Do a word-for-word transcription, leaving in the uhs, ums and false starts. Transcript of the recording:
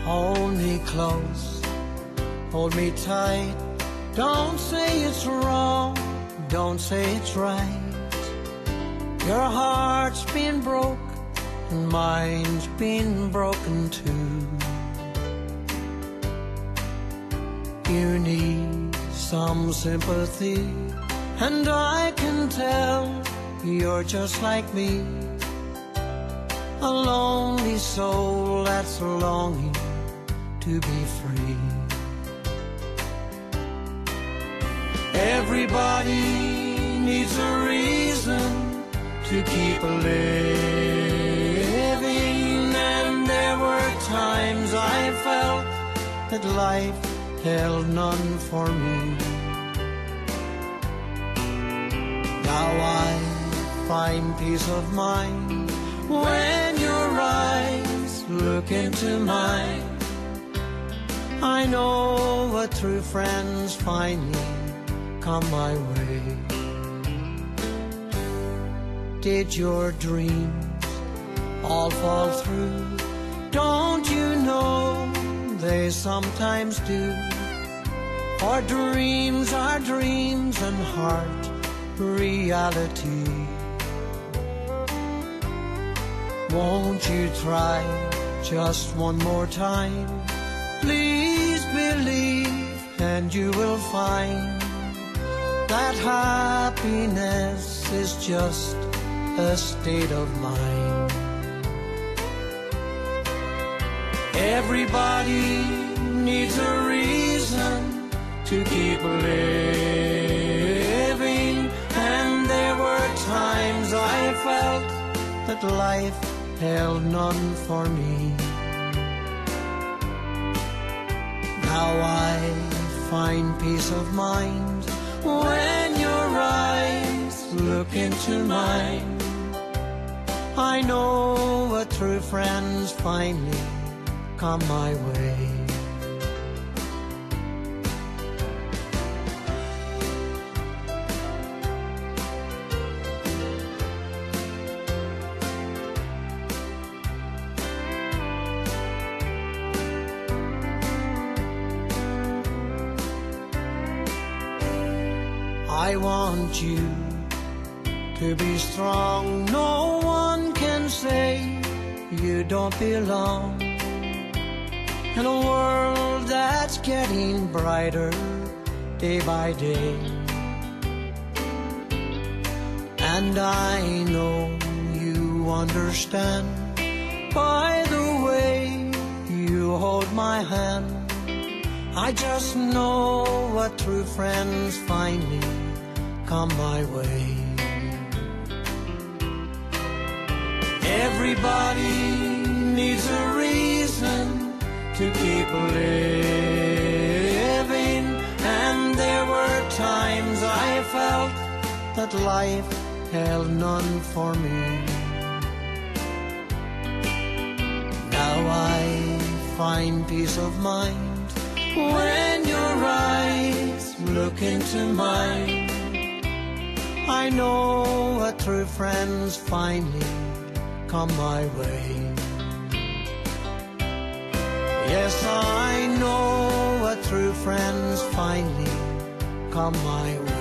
Hold me close, hold me tight. Don't say it's wrong, don't say it's right. Your heart's been broke and mine's been broken too. You need some sympathy, and I can tell you're just like me, a lonely soul that's longing to be free. Everybody needs a reason to keep living, and there were times I felt that life held none for me. Now I find peace of mind when your eyes look into mine. I know a true friend's finally come my way. Did your dreams all fall through? Don't you know they sometimes do? For dreams are dreams and heart reality. Won't you try just one more time? Please believe and you will find that happiness is just a state of mind. Everybody needs a reason to keep living, and there were times I felt that life held none for me. Now I find peace of mind when your eyes look into mine. I know a true friend's finally come my way. I want you to be strong. No one can say you don't belong in a world that's getting brighter day by day. And I know you understand by the way you hold my hand. I just know what true friends finally come my way. Everybody needs a reason to keep living, and there were times I felt that life held none for me. Now I find peace of mind when your eyes look into mine. I know a true friend's finally come my way. Yes, I know a true friend's finally come my way.